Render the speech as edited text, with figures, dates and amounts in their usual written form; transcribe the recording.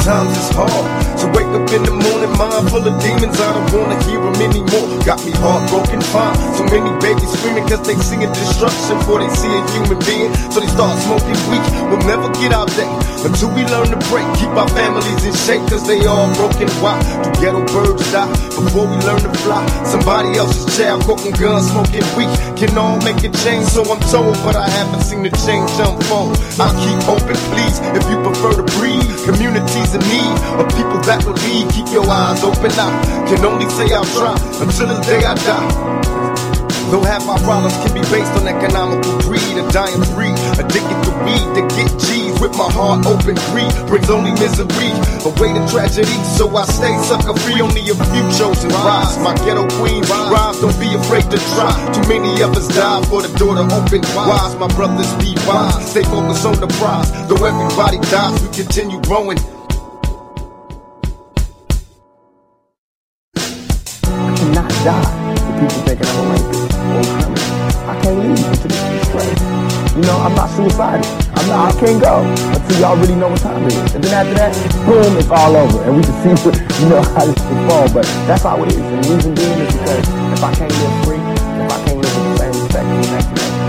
sometimes it's hard to wake up in the morning, mind full of demons. I don't wanna hear them anymore. Got me heartbroken, fine. So many babies screaming cause they seeing destruction before they see a human being. So they start smoking weed. We'll never get out there until we learn to break. Keep our families in shape cause they all broken. Why do ghetto birds die before we learn to fly? Somebody else's child cooking guns, smoking weed. Can all make a change, so I'm told, but I haven't seen the change unfold. I'll keep hoping, please, if you prefer to breathe. Communities in need of people that believe. Keep your eyes open. I can only say I'll try until the day I die. Though half our problems can be based on economical greed, a dying breed, addicted to weed to get G's. With my heart open, greed brings only misery, away to tragedy. So I stay sucker free, only a few chosen rise. My ghetto queen rise, don't be afraid to try. Too many of us die for the door to open wise. My brothers be wise, stay focused on the prize. Though everybody dies, we continue growing. I cannot die. People thinking I'm a rapist or a criminal. I can't leave until this is straight. You know, I'm not suicidal. I can't go until y'all really know what time it is. And then after that, boom, it's all over. And we can see what, you know, how this will fall. But that's how it is. And the reason being is because if I can't live free, if I can't live with the same respect as the next man,